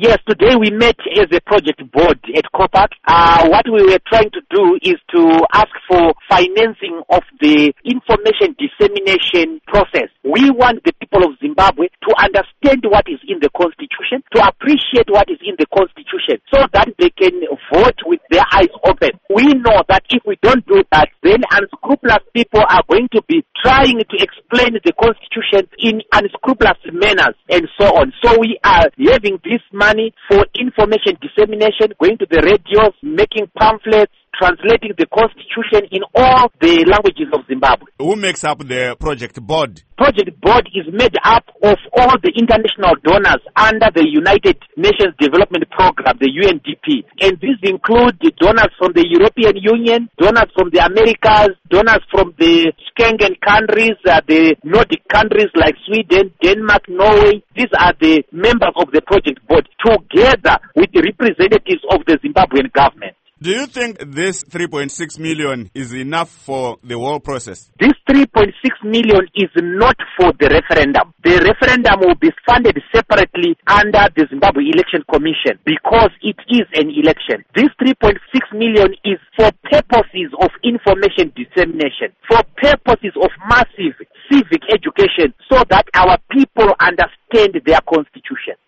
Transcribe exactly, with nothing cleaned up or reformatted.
Yes, today we met as a project board at COPAC. Uh, what we were trying to do is to ask for financing of the information dissemination process. We want the people of Zimbabwe to understand what is in the Constitution, to appreciate what is in the Constitution, so that they can vote with their eyes open. We know that if we don't do that, then unscrupulous people are going to be trying to explain the Constitution in unscrupulous manners and so on. So we are having this money for information dissemination, going to the radios, making pamphlets, translating the Constitution in all the languages of Zimbabwe. Who makes up the project board? Project board is made up of all the international donors under the United Nations Development Program, the U N D P. And these include the donors from the European Union, donors from the Americas, donors from the Schengen countries, uh, the Nordic countries like Sweden, Denmark, Norway. These are the members of the project board, together with the representatives of the Zimbabwean government. Do you think this three point six million is enough for the whole process? This three point six million is not for the referendum. The referendum will be funded separately under the Zimbabwe Election Commission because it is an election. This three point six million is for purposes of information dissemination, for purposes of massive civic education, so that our people understand their constitution.